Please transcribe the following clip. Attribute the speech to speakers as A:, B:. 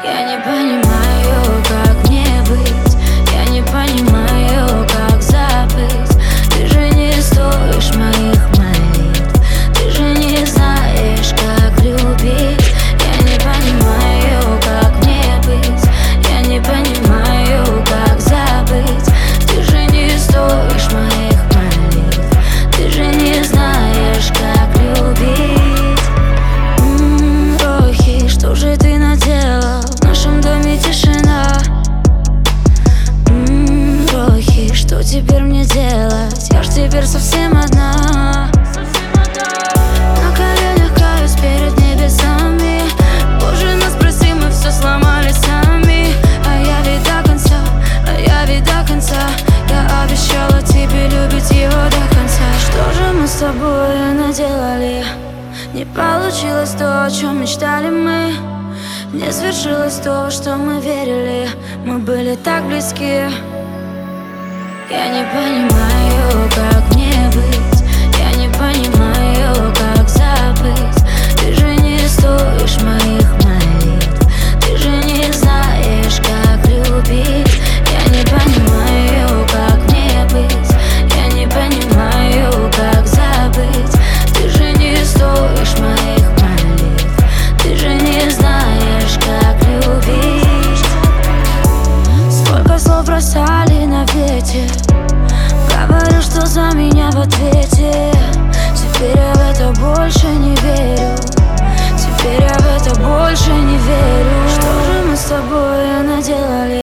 A: Я не понимаю, как мне быть. Я не понимаю, как забыть. Ты же не стоишь моих молитв. Ты же не знаешь, как любить. Я не понимаю, как мне быть. Я не понимаю, как забыть. Ты же не стоишь моих молитв. Ты же не знаешь, как любить. Рохи, что же ты наделал? В нашем доме тишина. Рохи, что теперь мне делать? Я ж теперь совсем одна. На коленях каюсь перед небесами. Боже, нас прости, мы все сломали сами. А я ведь до конца, я обещала тебе любить его до конца. Что же мы с тобой наделали? Не получилось то, о чем мечтали мы. Не свершилось то, что мы верили. Мы были так близки. Я не понимаю, как мне быть. Я не понимаю, как забыть. Ты же не стоишь моих молитв. Ты же не знаешь, как любить. Я не понимаю, как мне быть. Я не понимаю, как забыть. Ты же не стоишь моих молитв. Ты же не знаешь, как любить. Сколько слов бросали на ветер. Говорю, что за меня в ответе. Теперь я в это больше не верю. Теперь я в это больше не верю. Что же мы с тобой наделали?